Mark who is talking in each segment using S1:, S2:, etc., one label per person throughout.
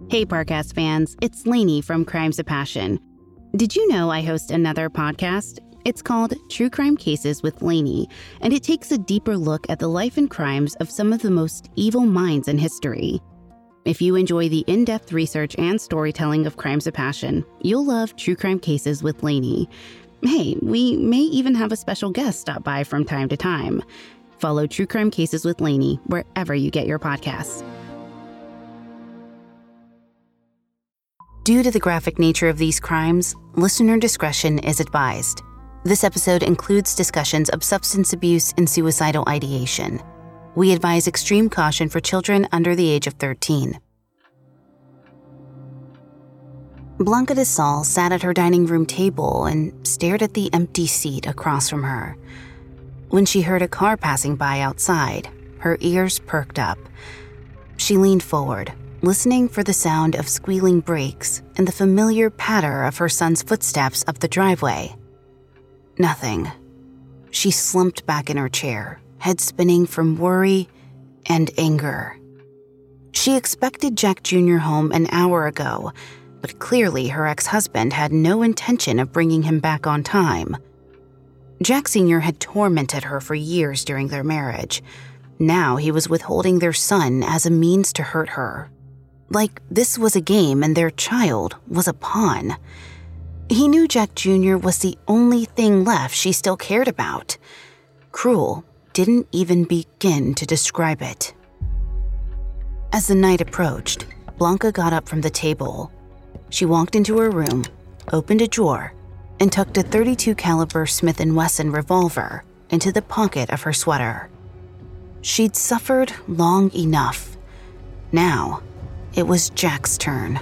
S1: Hey, Parcast fans, it's Lainey from Crimes of Passion. Did you know I host another podcast? It's called True Crime Cases with Lainey, and it takes a deeper look at the life and crimes of some of the most evil minds in history. If you enjoy the in-depth research and storytelling of Crimes of Passion, you'll love True Crime Cases with Lainey. Hey, we may even have a special guest stop by from time to time. Follow True Crime Cases with Lainey wherever you get your podcasts. Due to the graphic nature of these crimes, listener discretion is advised. This episode includes discussions of substance abuse and suicidal ideation. We advise extreme caution for children under the age of 13. Blanca de Sal sat at her dining room table and stared at the empty seat across from her. When she heard a car passing by outside, her ears perked up. She leaned forward, listening for the sound of squealing brakes and the familiar patter of her son's footsteps up the driveway. Nothing. She slumped back in her chair, head spinning from worry and anger. She expected Jack Jr. home an hour ago, but clearly her ex-husband had no intention of bringing him back on time. Jack Sr. had tormented her for years during their marriage. Now he was withholding their son as a means to hurt her. Like this was a game and their child was a pawn. He knew Jack Jr. was the only thing left she still cared about. Cruel didn't even begin to describe it. As the night approached, Blanca got up from the table. She walked into her room, opened a drawer, and tucked a .32 caliber Smith & Wesson revolver into the pocket of her sweater. She'd suffered long enough. Now, it was Jack's turn.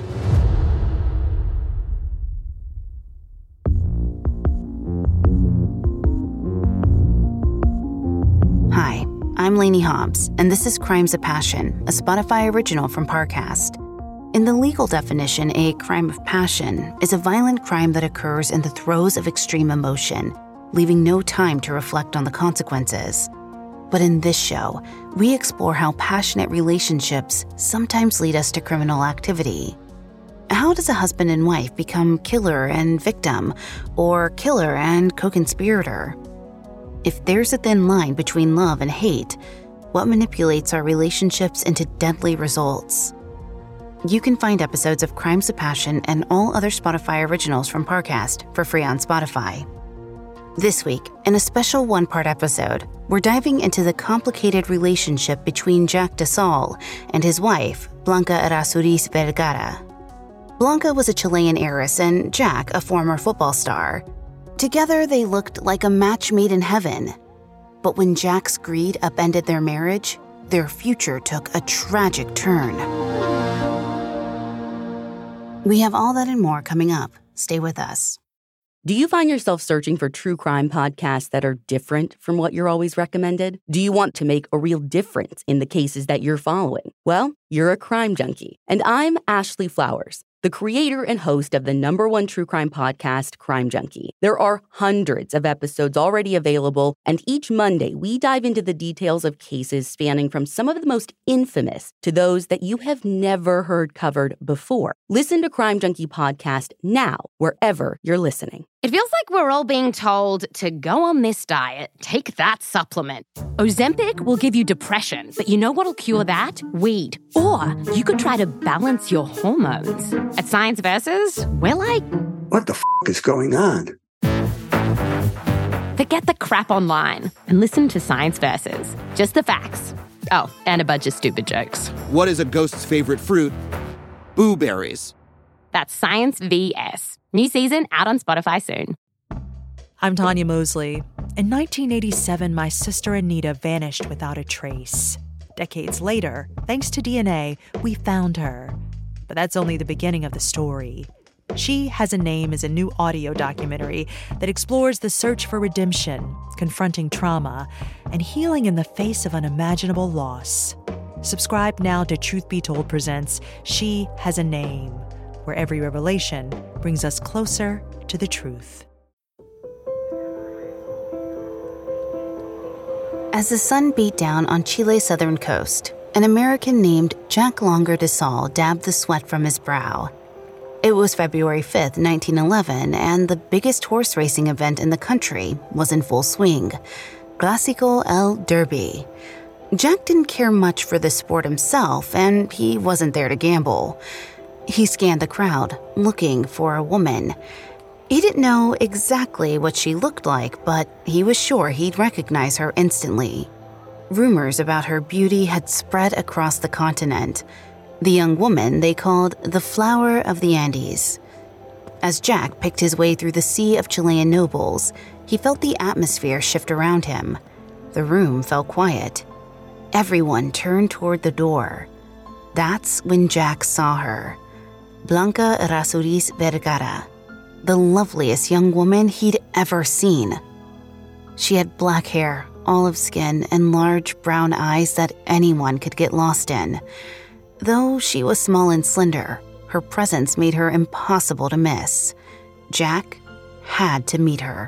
S1: Hi, I'm Lainey Hobbs, and this is Crimes of Passion, a Spotify original from Parcast. In the legal definition, a crime of passion is a violent crime that occurs in the throes of extreme emotion, leaving no time to reflect on the consequences. But in this show, we explore how passionate relationships sometimes lead us to criminal activity. How does a husband and wife become killer and victim, or killer and co-conspirator? If there's a thin line between love and hate, what manipulates our relationships into deadly results? You can find episodes of Crimes of Passion and all other Spotify originals from Parcast for free on Spotify. This week, in a special one-part episode, we're diving into the complicated relationship between Jack de Sal and his wife, Blanca Errázuriz Vergara. Blanca was a Chilean heiress and Jack a former football star. Together, they looked like a match made in heaven. But when Jack's greed upended their marriage, their future took a tragic turn. We have all that and more coming up. Stay with us.
S2: Do you find yourself searching for true crime podcasts that are different from what you're always recommended? Do you want to make a real difference in the cases that you're following? Well, you're a crime junkie. And I'm Ashley Flowers, the creator and host of the #1 true crime podcast, Crime Junkie. There are hundreds of episodes already available, and each Monday we dive into the details of cases spanning from some of the most infamous to those that you have never heard covered before. Listen to Crime Junkie podcast now, wherever you're listening.
S3: It feels like we're all being told to go on this diet, take that supplement. Ozempic will give you depression, but you know what'll cure that? Weed. Or you could try to balance your hormones. At Science Versus, we're like,
S4: what the is going on?
S3: Forget the crap online and listen to Science Versus. Just the facts. Oh, and a bunch of stupid jokes.
S5: What is a ghost's favorite fruit? Blueberries.
S3: That's Science VS. New season out on Spotify soon.
S6: I'm Tanya Mosley. In 1987, my sister Anita vanished without a trace. Decades later, thanks to DNA, we found her. But that's only the beginning of the story. She Has a Name is a new audio documentary that explores the search for redemption, confronting trauma, and healing in the face of unimaginable loss. Subscribe now to Truth Be Told presents She Has a Name, where every revelation brings us closer to the truth.
S1: As the sun beat down on Chile's southern coast, An American named Jack Longer de Salle dabbed the sweat from his brow. It was February 5th, 1911, and the biggest horse racing event in the country was in full swing, Clásico El Derby. Jack didn't care much for the sport himself, and he wasn't there to gamble. He scanned the crowd, looking for a woman. He didn't know exactly what she looked like, but he was sure he'd recognize her instantly. Rumors about her beauty had spread across the continent. The young woman they called the Flower of the Andes. As Jack picked his way through the sea of Chilean nobles, he felt the atmosphere shift around him. The room fell quiet. Everyone turned toward the door. That's when Jack saw her. Blanca Errázuriz Vergara, the loveliest young woman he'd ever seen. She had black hair, olive skin, and large brown eyes that anyone could get lost in. Though she was small and slender, her presence made her impossible to miss. Jack had to meet her.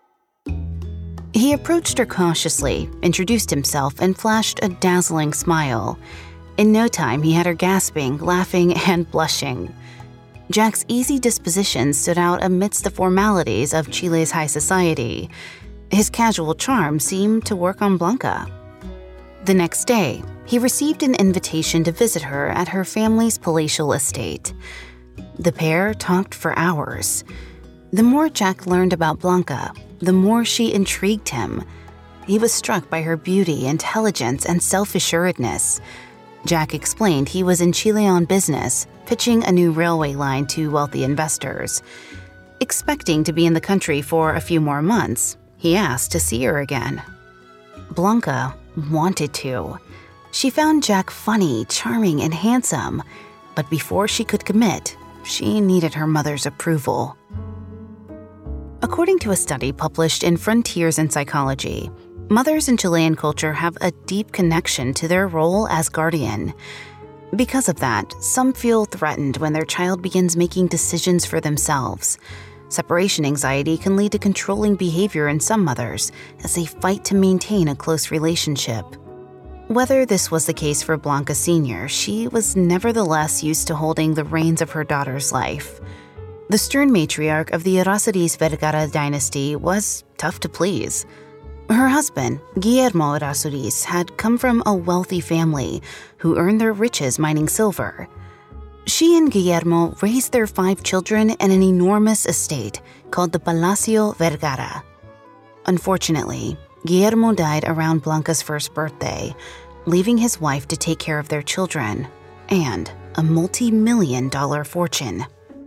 S1: He approached her cautiously, introduced himself, and flashed a dazzling smile. In no time, he had her gasping, laughing, and blushing. Jack's easy disposition stood out amidst the formalities of Chile's high society. His casual charm seemed to work on Blanca. The next day, he received an invitation to visit her at her family's palatial estate. The pair talked for hours. The more Jack learned about Blanca, the more she intrigued him. He was struck by her beauty, intelligence, and self-assuredness. Jack explained he was in Chile on business, pitching a new railway line to wealthy investors. Expecting to be in the country for a few more months, he asked to see her again. Blanca wanted to. She found Jack funny, charming, and handsome, but before she could commit, she needed her mother's approval. According to a study published in Frontiers in Psychology, mothers in Chilean culture have a deep connection to their role as guardian. Because of that, some feel threatened when their child begins making decisions for themselves. Separation anxiety can lead to controlling behavior in some mothers as they fight to maintain a close relationship. Whether this was the case for Blanca Sr., she was nevertheless used to holding the reins of her daughter's life. The stern matriarch of the Errázuriz Vergara dynasty was tough to please. Her husband, Guillermo Errázuriz, had come from a wealthy family who earned their riches mining silver. She and Guillermo raised their 5 children in an enormous estate called the Palacio Vergara. Unfortunately, Guillermo died around Blanca's first birthday, leaving his wife to take care of their children and a multi-million-dollar fortune.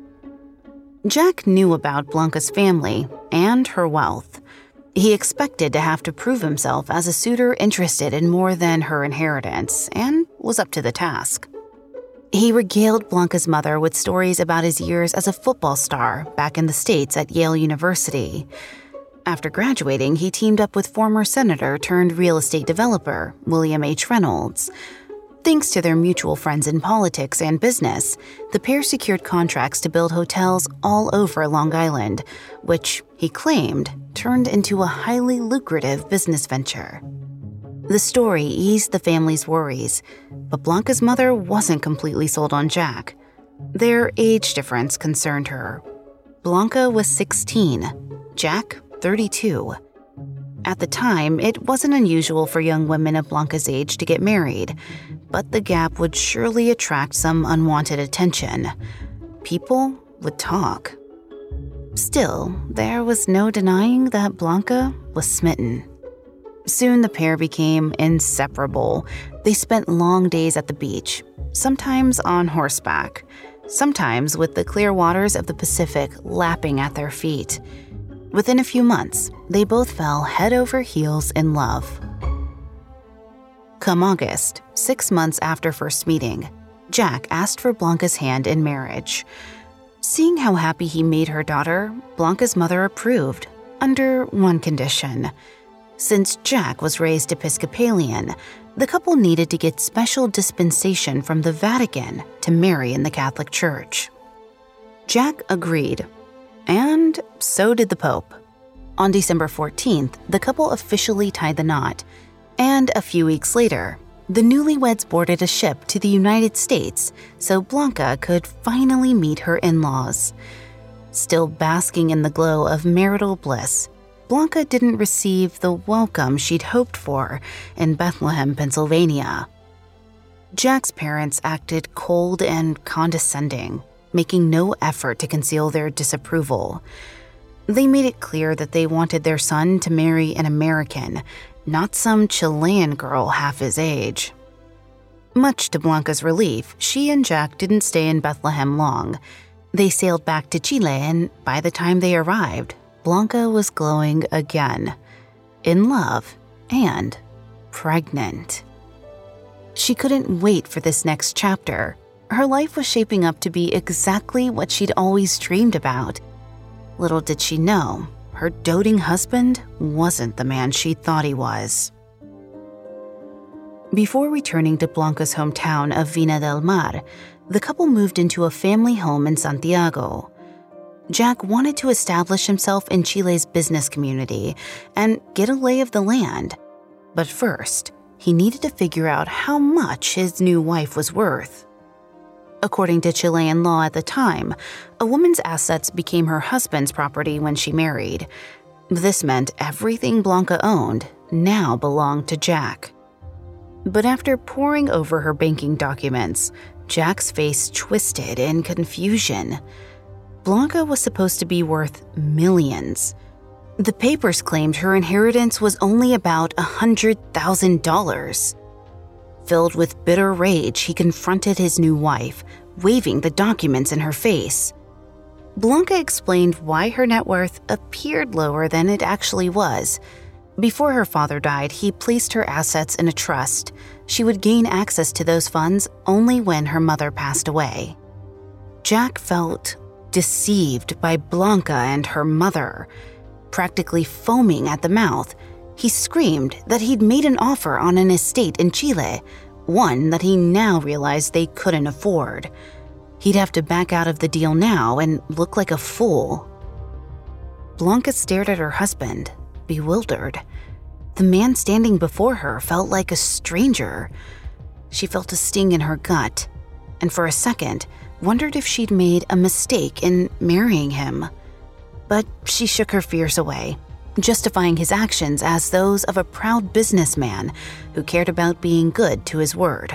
S1: Jack knew about Blanca's family and her wealth. He expected to have to prove himself as a suitor interested in more than her inheritance, and was up to the task. He regaled Blanca's mother with stories about his years as a football star back in the States at Yale University. After graduating, he teamed up with former senator turned real estate developer William H. Reynolds. Thanks to their mutual friends in politics and business, the pair secured contracts to build hotels all over Long Island, which, he claimed, turned into a highly lucrative business venture. The story eased the family's worries, but Blanca's mother wasn't completely sold on Jack. Their age difference concerned her. Blanca was 16, Jack 32. At the time, it wasn't unusual for young women of Blanca's age to get married, but the gap would surely attract some unwanted attention. People would talk. Still, there was no denying that Blanca was smitten. Soon the pair became inseparable. They spent long days at the beach, sometimes on horseback, sometimes with the clear waters of the Pacific lapping at their feet. Within a few months, they both fell head over heels in love. Come August, 6 months after first meeting, Jack asked for Blanca's hand in marriage. Seeing how happy he made her daughter, Blanca's mother approved, under one condition. Since Jack was raised Episcopalian, the couple needed to get special dispensation from the Vatican to marry in the Catholic Church. Jack agreed, and so did the Pope. On December 14th, the couple officially tied the knot, and a few weeks later, The newlyweds boarded a ship to the United States so Blanca could finally meet her in-laws. Still basking in the glow of marital bliss, Blanca didn't receive the welcome she'd hoped for in Bethlehem, Pennsylvania. Jack's parents acted cold and condescending, making no effort to conceal their disapproval. They made it clear that they wanted their son to marry an American, not some Chilean girl half his age. Much to Blanca's relief, she and Jack didn't stay in Bethlehem long. They sailed back to Chile, and by the time they arrived, Blanca was glowing again, in love and pregnant. She couldn't wait for this next chapter. Her life was shaping up to be exactly what she'd always dreamed about. Little did she know, her doting husband wasn't the man she thought he was. Before returning to Blanca's hometown of Vina del Mar, the couple moved into a family home in Santiago. Jack wanted to establish himself in Chile's business community and get a lay of the land. But first, he needed to figure out how much his new wife was worth. According to Chilean law at the time, a woman's assets became her husband's property when she married. This meant everything Blanca owned now belonged to Jack. But after poring over her banking documents, Jack's face twisted in confusion. Blanca was supposed to be worth millions. The papers claimed her inheritance was only about $100,000. Filled with bitter rage, he confronted his new wife, waving the documents in her face. Blanca explained why her net worth appeared lower than it actually was. Before her father died, he placed her assets in a trust. She would gain access to those funds only when her mother passed away. Jack felt deceived by Blanca and her mother. Practically foaming at the mouth, he screamed that he'd made an offer on an estate in Chile, one that he now realized they couldn't afford. He'd have to back out of the deal now and look like a fool. Blanca stared at her husband, bewildered. The man standing before her felt like a stranger. She felt a sting in her gut, and for a second, wondered if she'd made a mistake in marrying him. But she shook her fears away, justifying his actions as those of a proud businessman who cared about being good to his word.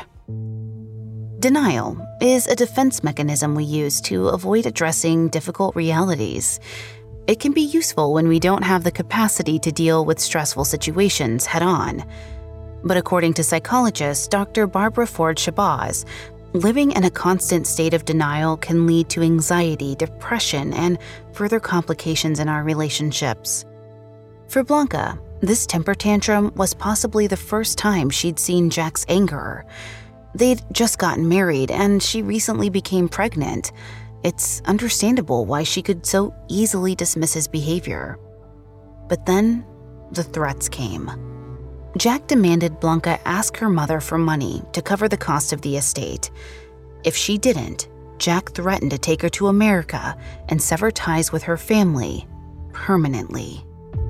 S1: Denial is a defense mechanism we use to avoid addressing difficult realities. It can be useful when we don't have the capacity to deal with stressful situations head-on. But according to psychologist Dr. Barbara Ford Shabazz, living in a constant state of denial can lead to anxiety, depression, and further complications in our relationships. For Blanca, this temper tantrum was possibly the first time she'd seen Jack's anger. They'd just gotten married, and she recently became pregnant. It's understandable why she could so easily dismiss his behavior. But then, the threats came. Jack demanded Blanca ask her mother for money to cover the cost of the estate. If she didn't, Jack threatened to take her to America and sever ties with her family permanently.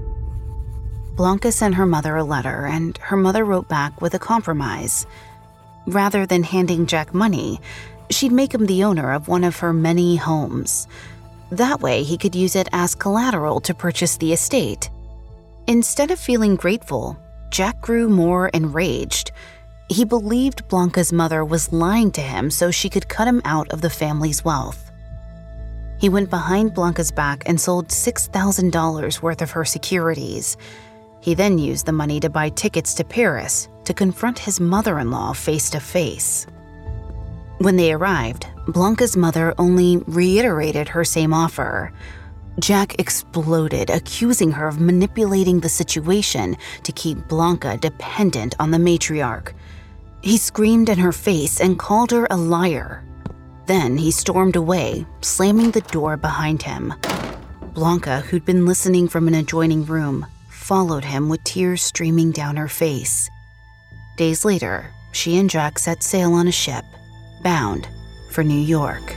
S1: Blanca sent her mother a letter, and her mother wrote back with a compromise. Rather than handing Jack money, she'd make him the owner of one of her many homes. That way, he could use it as collateral to purchase the estate. Instead of feeling grateful, Jack grew more enraged. He believed Blanca's mother was lying to him so she could cut him out of the family's wealth. He went behind Blanca's back and sold $6,000 worth of her securities. He then used the money to buy tickets to Paris to confront his mother-in-law face to face. When they arrived, Blanca's mother only reiterated her same offer. Jack exploded, accusing her of manipulating the situation to keep Blanca dependent on the matriarch. He screamed in her face and called her a liar. Then he stormed away, slamming the door behind him. Blanca, who'd been listening from an adjoining room, followed him with tears streaming down her face. Days later, she and Jack set sail on a ship, bound for New York.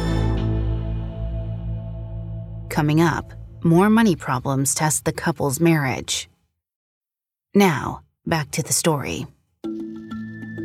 S1: Coming up, more money problems test the couple's marriage. Now, back to the story.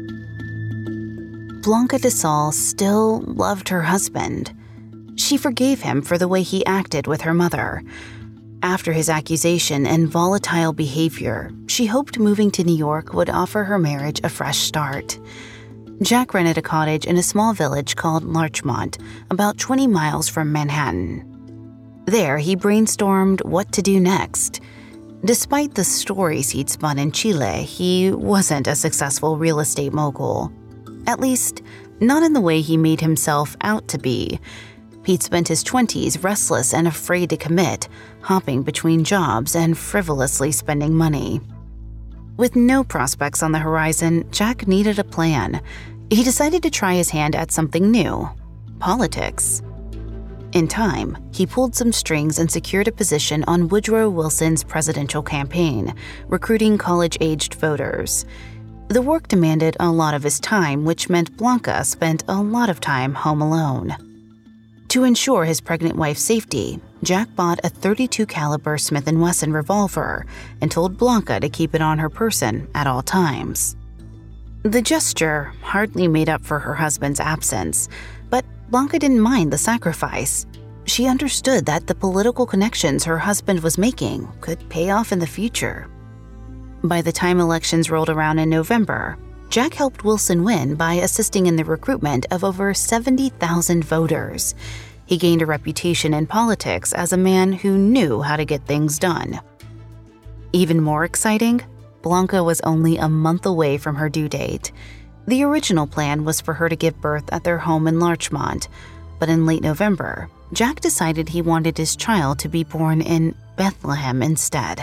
S1: Blanca de Sol still loved her husband. She forgave him for the way he acted with her mother. After his accusation and volatile behavior, she hoped moving to New York would offer her marriage a fresh start. Jack rented a cottage in a small village called Larchmont, about 20 miles from Manhattan. There, he brainstormed what to do next. Despite the stories he'd spun in Chile, he wasn't a successful real estate mogul. At least, not in the way he made himself out to be. He'd spent his 20s restless and afraid to commit, hopping between jobs and frivolously spending money. With no prospects on the horizon, Jack needed a plan. He decided to try his hand at something new: politics. In time, he pulled some strings and secured a position on Woodrow Wilson's presidential campaign, recruiting college-aged voters. The work demanded a lot of his time, which meant Blanca spent a lot of time home alone. To ensure his pregnant wife's safety, Jack bought a .32 caliber Smith & Wesson revolver and told Blanca to keep it on her person at all times. The gesture hardly made up for her husband's absence, but Blanca didn't mind the sacrifice. She understood that the political connections her husband was making could pay off in the future. By the time elections rolled around in November, Jack helped Wilson win by assisting in the recruitment of over 70,000 voters. He gained a reputation in politics as a man who knew how to get things done. Even more exciting, Blanca was only a month away from her due date. The original plan was for her to give birth at their home in Larchmont, but in late November, Jack decided he wanted his child to be born in Bethlehem instead.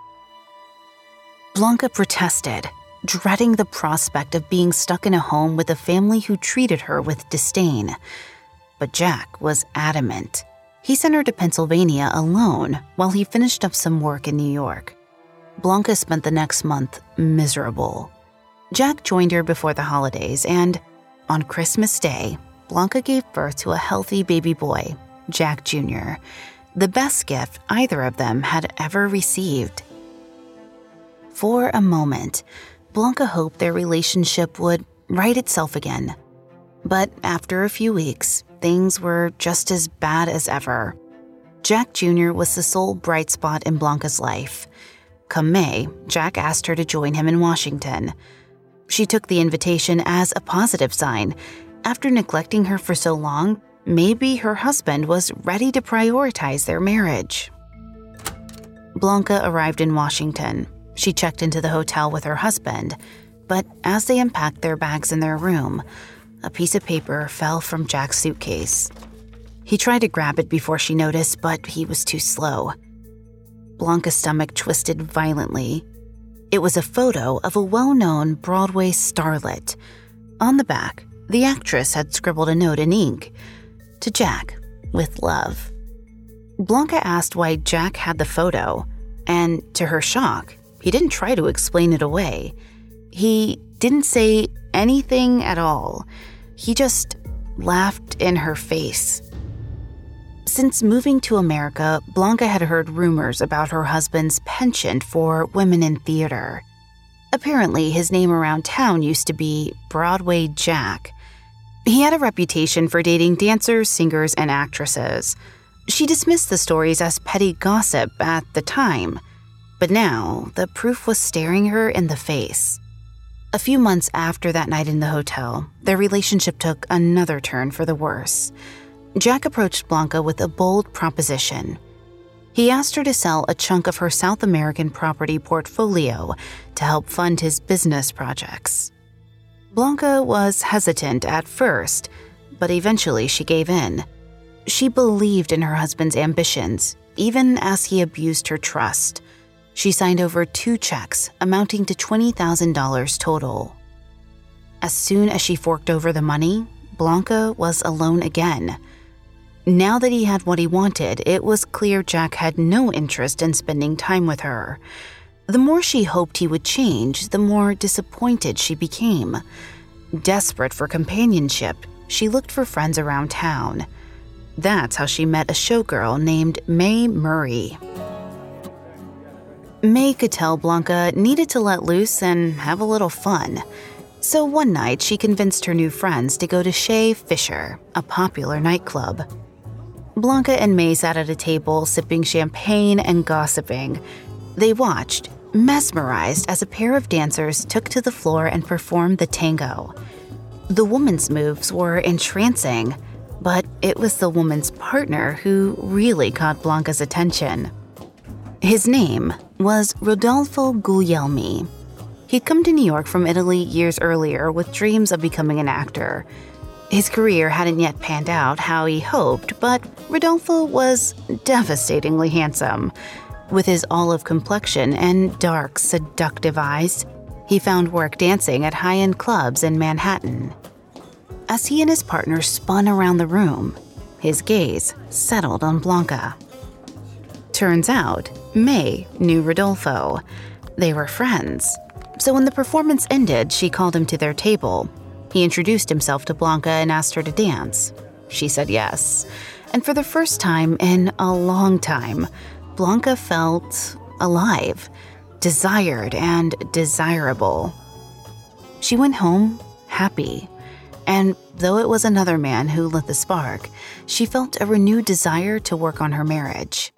S1: Blanca protested, dreading the prospect of being stuck in a home with a family who treated her with disdain. But Jack was adamant. He sent her to Pennsylvania alone while he finished up some work in New York. Blanca spent the next month miserable. Jack joined her before the holidays, and on Christmas Day, Blanca gave birth to a healthy baby boy, Jack Jr., the best gift either of them had ever received. For a moment, Blanca hoped their relationship would right itself again. But after a few weeks, things were just as bad as ever. Jack Jr. was the sole bright spot in Blanca's life. Come May, Jack asked her to join him in Washington. She took the invitation as a positive sign. After neglecting her for so long, maybe her husband was ready to prioritize their marriage. Blanca arrived in Washington. She checked into the hotel with her husband, but as they unpacked their bags in their room, a piece of paper fell from Jack's suitcase. He tried to grab it before she noticed, but he was too slow. Blanca's stomach twisted violently. It was a photo of a well-known Broadway starlet. On the back, the actress had scribbled a note in ink, "To Jack, with love." Blanca asked why Jack had the photo, and to her shock, he didn't try to explain it away. He didn't say anything at all. He just laughed in her face. Since moving to America, Blanca had heard rumors about her husband's penchant for women in theater. Apparently, his name around town used to be Broadway Jack. He had a reputation for dating dancers, singers, and actresses. She dismissed the stories as petty gossip at the time, but now the proof was staring her in the face. A few months after that night in the hotel, their relationship took another turn for the worse. Jack approached Blanca with a bold proposition. He asked her to sell a chunk of her South American property portfolio to help fund his business projects. Blanca was hesitant at first, but eventually she gave in. She believed in her husband's ambitions, even as he abused her trust. She signed over 2 checks amounting to $20,000 total. As soon as she forked over the money, Blanca was alone again. Now that he had what he wanted, it was clear Jack had no interest in spending time with her. The more she hoped he would change, the more disappointed she became. Desperate for companionship, she looked for friends around town. That's how she met a showgirl named Mae Murray. Mae could tell Blanca needed to let loose and have a little fun. So one night, she convinced her new friends to go to Chez Fisher, a popular nightclub. Blanca and May sat at a table sipping champagne and gossiping. They watched, mesmerized, as a pair of dancers took to the floor and performed the tango. The woman's moves were entrancing, but it was the woman's partner who really caught Blanca's attention. His name was Rodolfo Guglielmi. He'd come to New York from Italy years earlier with dreams of becoming an actor. His career hadn't yet panned out how he hoped, but Rodolfo was devastatingly handsome. With his olive complexion and dark, seductive eyes, he found work dancing at high-end clubs in Manhattan. As he and his partner spun around the room, his gaze settled on Blanca. Turns out, May knew Rodolfo. They were friends. So when the performance ended, she called him to their table. He introduced himself to Blanca and asked her to dance. She said yes. And for the first time in a long time, Blanca felt alive, desired, and desirable. She went home happy. And though it was another man who lit the spark, she felt a renewed desire to work on her marriage.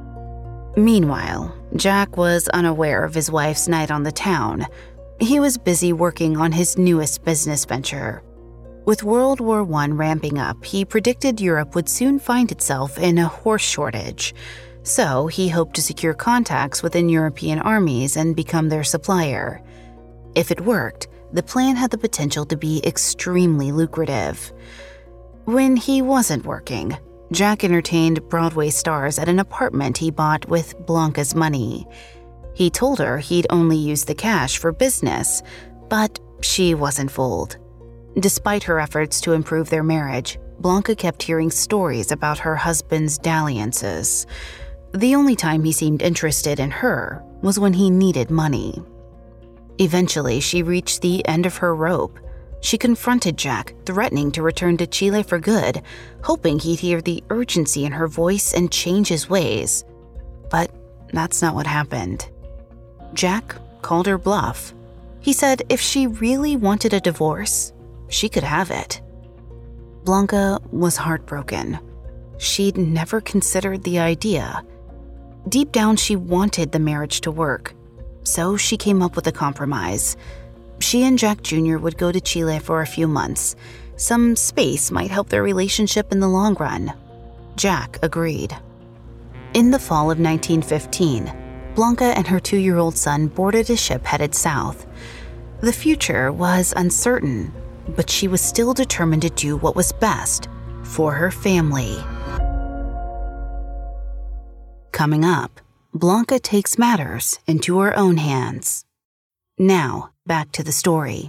S1: Meanwhile, Jack was unaware of his wife's night on the town. He was busy working on his newest business venture. With World War I ramping up, he predicted Europe would soon find itself in a horse shortage. So he hoped to secure contacts within European armies and become their supplier. If it worked, the plan had the potential to be extremely lucrative. When he wasn't working, Jack entertained Broadway stars at an apartment he bought with Blanca's money. He told her he'd only use the cash for business, but she wasn't fooled. Despite her efforts to improve their marriage, Blanca kept hearing stories about her husband's dalliances. The only time he seemed interested in her was when he needed money. Eventually, she reached the end of her rope. She confronted Jack, threatening to return to Chile for good, hoping he'd hear the urgency in her voice and change his ways. But that's not what happened. Jack called her bluff. He said if she really wanted a divorce, she could have it. Blanca was heartbroken. She'd never considered the idea. Deep down, she wanted the marriage to work. So she came up with a compromise. She and Jack Jr. would go to Chile for a few months. Some space might help their relationship in the long run. Jack agreed. In the fall of 1915, Blanca and her 2-year-old son boarded a ship headed south. The future was uncertain, but she was still determined to do what was best for her family. Coming up, Blanca takes matters into her own hands. Now, back to the story.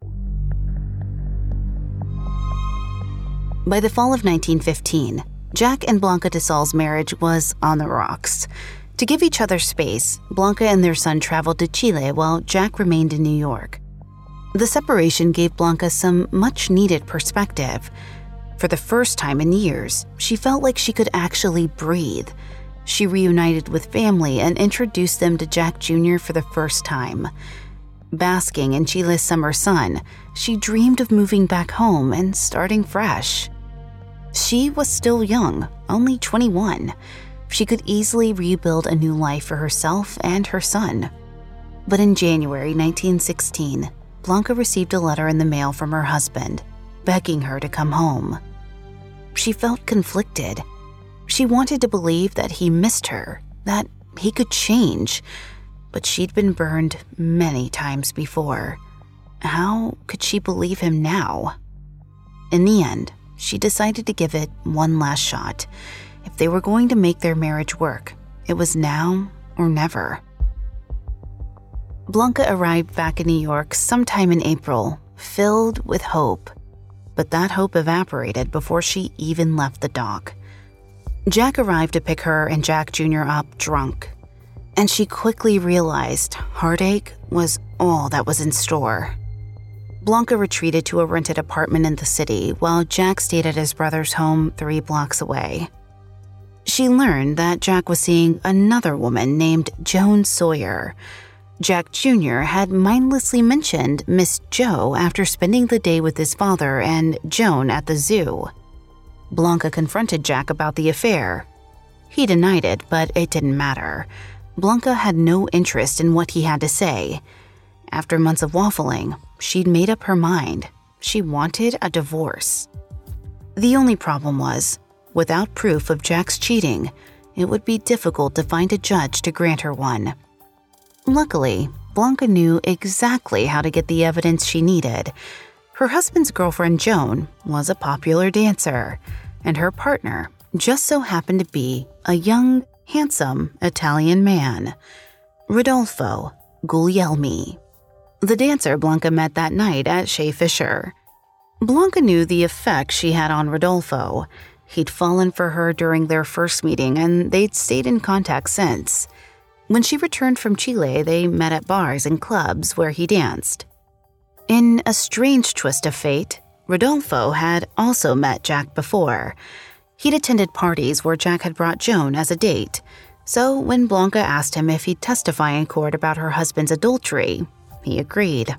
S1: By the fall of 1915, Jack and Blanca de Sol's marriage was on the rocks. To give each other space, Blanca and their son traveled to Chile while Jack remained in New York. The separation gave Blanca some much-needed perspective. For the first time in years, she felt like she could actually breathe. She reunited with family and introduced them to Jack Jr. for the first time. Basking in Chile's summer sun, she dreamed of moving back home and starting fresh. She was still young, only 21. She could easily rebuild a new life for herself and her son. But in January 1916, Blanca received a letter in the mail from her husband, begging her to come home. She felt conflicted. She wanted to believe that he missed her, that he could change, but she'd been burned many times before. How could she believe him now? In the end, she decided to give it one last shot. If they were going to make their marriage work, it was now or never. Blanca arrived back in New York sometime in April, filled with hope. But that hope evaporated before she even left the dock. Jack arrived to pick her and Jack Jr. up drunk, and she quickly realized heartache was all that was in store. Blanca retreated to a rented apartment in the city while Jack stayed at his brother's home 3 blocks away. She learned that Jack was seeing another woman named Joan Sawyer. Jack Jr. had mindlessly mentioned Miss Jo after spending the day with his father and Joan at the zoo. Blanca confronted Jack about the affair. He denied it, but it didn't matter. Blanca had no interest in what he had to say. After months of waffling, she'd made up her mind. She wanted a divorce. The only problem was, without proof of Jack's cheating, it would be difficult to find a judge to grant her one. Luckily, Blanca knew exactly how to get the evidence she needed. Her husband's girlfriend, Joan, was a popular dancer, and her partner just so happened to be a young, handsome Italian man, Rodolfo Guglielmi, the dancer Blanca met that night at Shea Fisher. Blanca knew the effect she had on Rodolfo. He'd fallen for her during their first meeting, and they'd stayed in contact since. When she returned from Chile, they met at bars and clubs where he danced. In a strange twist of fate, Rodolfo had also met Jack before. He'd attended parties where Jack had brought Joan as a date, so when Blanca asked him if he'd testify in court about her husband's adultery, he agreed.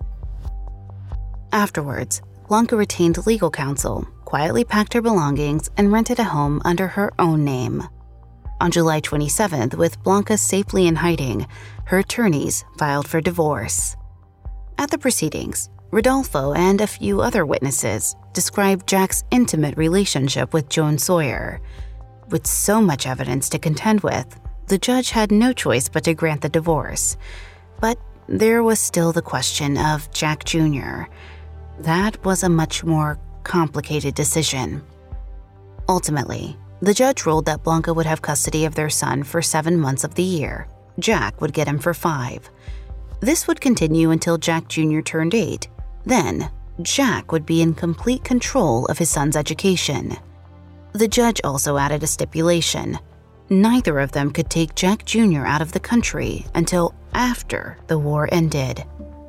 S1: Afterwards, Blanca retained legal counsel, quietly packed her belongings, and rented a home under her own name. On July 27th, with Blanca safely in hiding, her attorneys filed for divorce. At the proceedings, Rodolfo and a few other witnesses described Jack's intimate relationship with Joan Sawyer. With so much evidence to contend with, the judge had no choice but to grant the divorce. But there was still the question of Jack Jr. That was a much more complicated decision. Ultimately, the judge ruled that Blanca would have custody of their son for 7 months of the year. Jack would get him for 5. This would continue until Jack Jr. turned 8. Then, Jack would be in complete control of his son's education. The judge also added a stipulation. Neither of them could take Jack Jr. out of the country until after the war ended.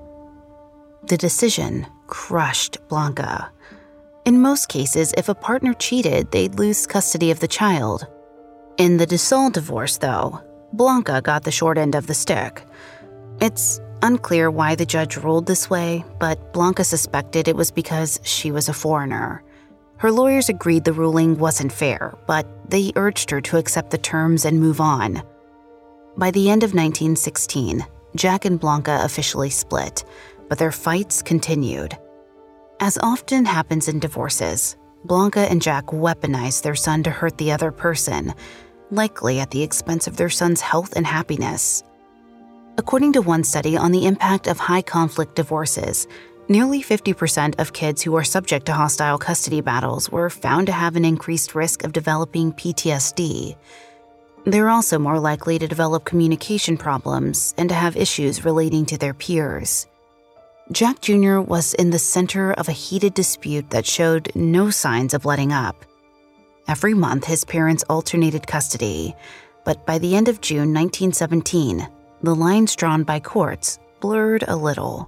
S1: The decision crushed Blanca. In most cases, if a partner cheated, they'd lose custody of the child. In the Dussault divorce, though, Blanca got the short end of the stick. It's unclear why the judge ruled this way, but Blanca suspected it was because she was a foreigner. Her lawyers agreed the ruling wasn't fair, but they urged her to accept the terms and move on. By the end of 1916, Jack and Blanca officially split, but their fights continued. As often happens in divorces, Blanca and Jack weaponized their son to hurt the other person, likely at the expense of their son's health and happiness. According to one study on the impact of high-conflict divorces, nearly 50% of kids who are subject to hostile custody battles were found to have an increased risk of developing PTSD. They're also more likely to develop communication problems and to have issues relating to their peers. Jack Jr. was in the center of a heated dispute that showed no signs of letting up. Every month, his parents alternated custody, but by the end of June 1917, the lines drawn by courts blurred a little.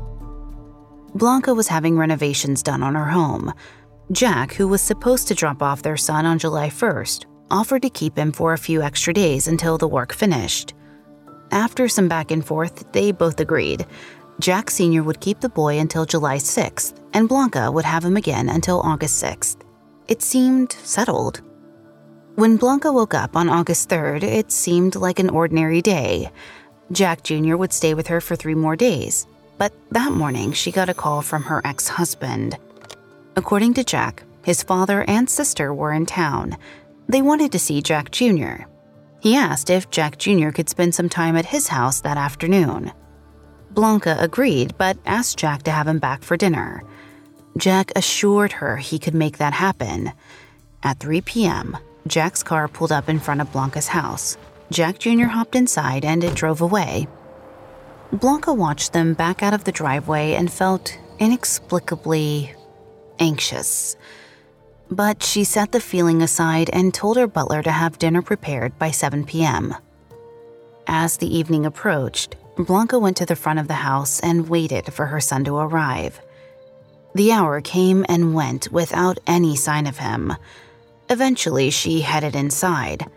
S1: Blanca was having renovations done on her home. Jack, who was supposed to drop off their son on July 1st, offered to keep him for a few extra days until the work finished. After some back and forth, they both agreed. Jack Sr. would keep the boy until July 6th, and Blanca would have him again until August 6th. It seemed settled. When Blanca woke up on August 3rd, it seemed like an ordinary day. Jack Jr. would stay with her for 3 more days, but that morning she got a call from her ex-husband. According to Jack, his father and sister were in town. They wanted to see Jack Jr. He asked if Jack Jr. could spend some time at his house that afternoon. Blanca agreed, but asked Jack to have him back for dinner. Jack assured her he could make that happen. At 3 p.m., Jack's car pulled up in front of Blanca's house. Jack Jr. hopped inside and it drove away. Blanca watched them back out of the driveway and felt inexplicably anxious. But she set the feeling aside and told her butler to have dinner prepared by 7 p.m. As the evening approached, Blanca went to the front of the house and waited for her son to arrive. The hour came and went without any sign of him. Eventually, she headed inside.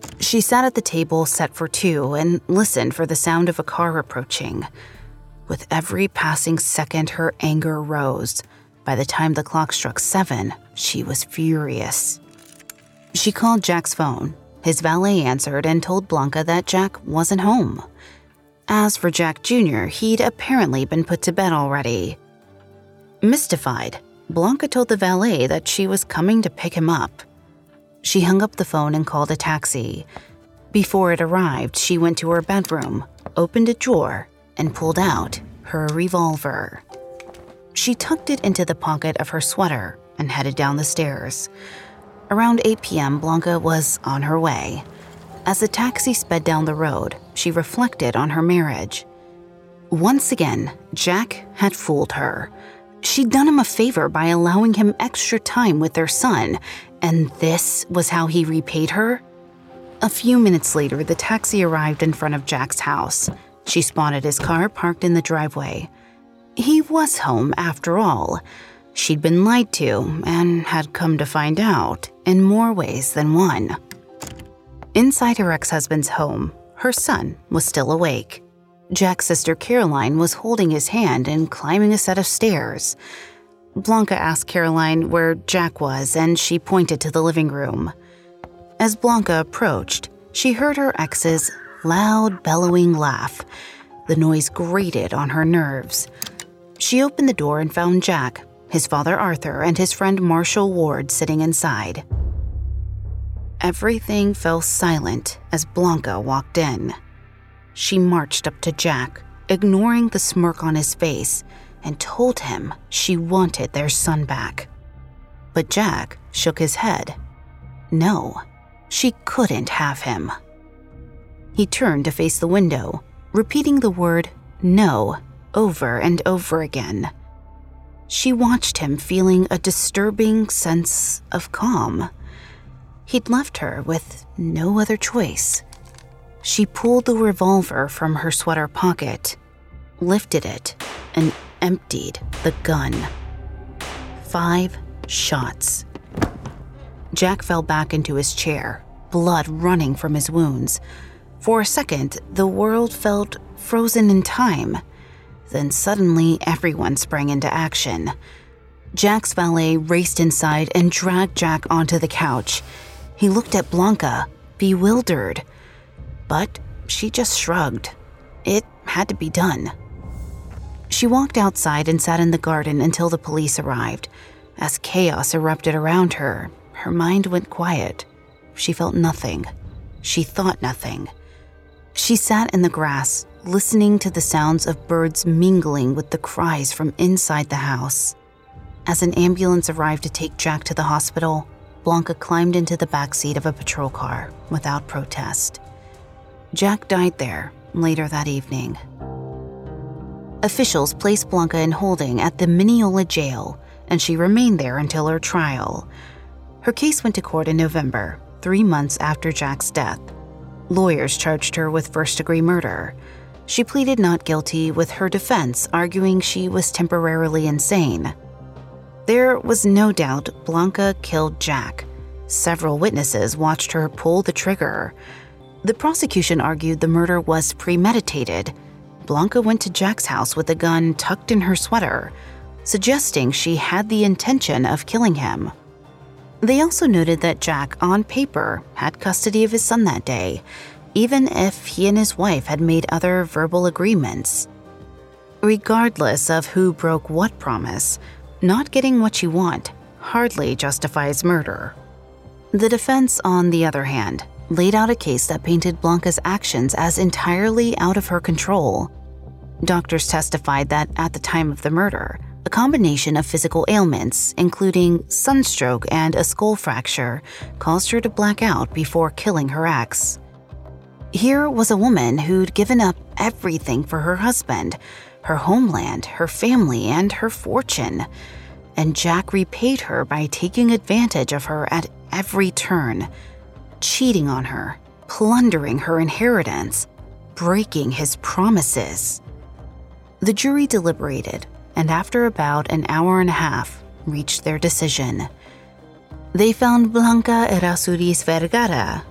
S1: She sat at the table set for two and listened for the sound of a car approaching. With every passing second, her anger rose. By the time the clock struck 7, she was furious. She called Jack's phone. His valet answered and told Blanca that Jack wasn't home. As for Jack Jr., he'd apparently been put to bed already. Mystified, Blanca told the valet that she was coming to pick him up. She hung up the phone and called a taxi. Before it arrived, she went to her bedroom, opened a drawer, and pulled out her revolver. She tucked it into the pocket of her sweater and headed down the stairs. Around 8 p.m., Blanca was on her way. As the taxi sped down the road, she reflected on her marriage. Once again, Jack had fooled her. She'd done him a favor by allowing him extra time with their son, and this was how he repaid her? A few minutes later, the taxi arrived in front of Jack's house. She spotted his car parked in the driveway. He was home after all. She'd been lied to and had come to find out in more ways than one. Inside her ex-husband's home, her son was still awake. Jack's sister Caroline was holding his hand and climbing a set of stairs. Blanca asked Caroline where Jack was, and she pointed to the living room. As Blanca approached, she heard her ex's loud, bellowing laugh. The noise grated on her nerves. She opened the door and found Jack, his father Arthur, and his friend Marshall Ward sitting inside. Everything fell silent as Blanca walked in. She marched up to Jack, ignoring the smirk on his face, and told him she wanted their son back. But Jack shook his head. No, she couldn't have him. He turned to face the window, repeating the word no over and over again. She watched him, feeling a disturbing sense of calm. He'd left her with no other choice. She pulled the revolver from her sweater pocket, lifted it, and emptied the gun. 5 shots. Jack fell back into his chair, blood running from his wounds. For a second, the world felt frozen in time. Then suddenly, everyone sprang into action. Jack's valet raced inside and dragged Jack onto the couch. He looked at Blanca, bewildered. But she just shrugged. It had to be done. She walked outside and sat in the garden until the police arrived. As chaos erupted around her, her mind went quiet. She felt nothing. She thought nothing. She sat in the grass, listening to the sounds of birds mingling with the cries from inside the house. As an ambulance arrived to take Jack to the hospital, Blanca climbed into the backseat of a patrol car without protest. Jack died there later that evening. Officials placed Blanca in holding at the Mineola jail, and she remained there until her trial. Her case went to court in November, 3 months after Jack's death. Lawyers charged her with first-degree murder. She pleaded not guilty, with her defense arguing she was temporarily insane. There was no doubt Blanca killed Jack. Several witnesses watched her pull the trigger. The prosecution argued the murder was premeditated. Blanca went to Jack's house with a gun tucked in her sweater, suggesting she had the intention of killing him. They also noted that Jack, on paper, had custody of his son that day, even if he and his wife had made other verbal agreements. Regardless of who broke what promise, not getting what you want hardly justifies murder. The defense, on the other hand, laid out a case that painted Blanca's actions as entirely out of her control. Doctors testified that at the time of the murder, a combination of physical ailments, including sunstroke and a skull fracture, caused her to black out before killing her ex. Here was a woman who'd given up everything for her husband, her homeland, her family, and her fortune. And Jack repaid her by taking advantage of her at every turn, cheating on her, plundering her inheritance, breaking his promises. The jury deliberated, and after about an hour and a half, reached their decision. They found Blanca Errázuriz Vergara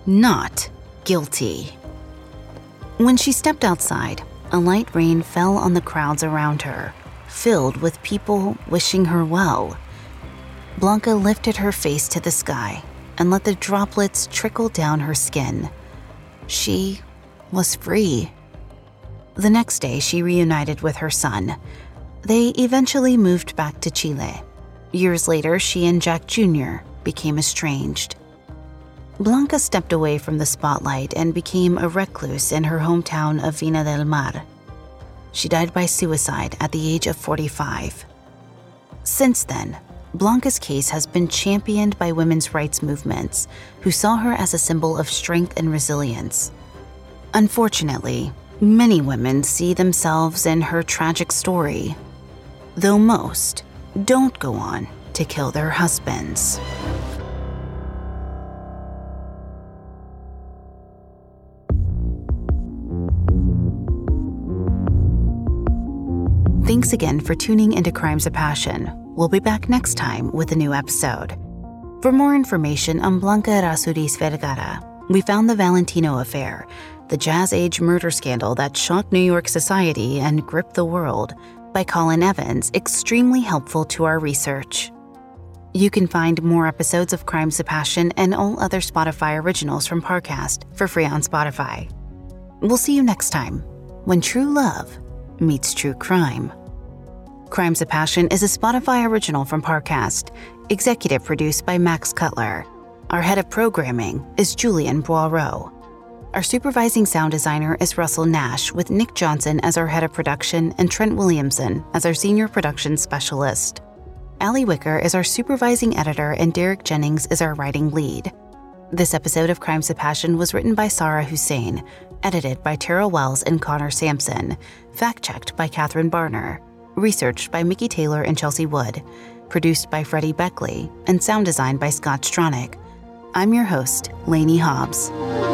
S1: not guilty. When she stepped outside, a light rain fell on the crowds around her, filled with people wishing her well. Blanca lifted her face to the sky and let the droplets trickle down her skin. She was free. The next day, she reunited with her son. They eventually moved back to Chile. Years later, she and Jack Jr. became estranged. Blanca stepped away from the spotlight and became a recluse in her hometown of Vina del Mar. She died by suicide at the age of 45. Since then, Blanca's case has been championed by women's rights movements who saw her as a symbol of strength and resilience. Unfortunately, many women see themselves in her tragic story, though most don't go on to kill their husbands. Thanks again for tuning into Crimes of Passion. We'll be back next time with a new episode. For more information on Blanca Errázuriz Vergara, we found the Valentino Affair, the jazz-age murder scandal that shocked New York society and gripped the world, by Colin Evans, extremely helpful to our research. You can find more episodes of Crimes of Passion and all other Spotify originals from Parcast for free on Spotify. We'll see you next time, when true love meets true crime. Crimes of Passion is a Spotify original from Parcast, executive produced by Max Cutler. Our head of programming is Julian Boireau. Our supervising sound designer is Russell Nash, with Nick Johnson as our head of production and Trent Williamson as our senior production specialist. Allie Wicker is our supervising editor and Derek Jennings is our writing lead. This episode of Crimes of Passion was written by Sarah Hussein, edited by Tara Wells and Connor Sampson, fact-checked by Catherine Barner, researched by Mickey Taylor and Chelsea Wood, produced by Freddie Beckley, and sound designed by Scott Stronach. I'm your host, Lainey Hobbs.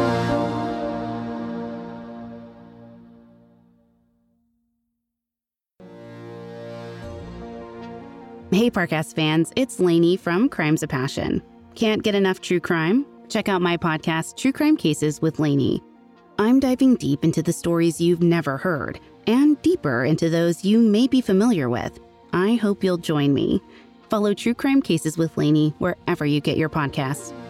S7: Hey Parcast fans, it's Lainey from Crimes of Passion. Can't get enough true crime? Check out my podcast, True Crime Cases with Lainey. I'm diving deep into the stories you've never heard, and deeper into those you may be familiar with. I hope you'll join me. Follow True Crime Cases with Lainey wherever you get your podcasts.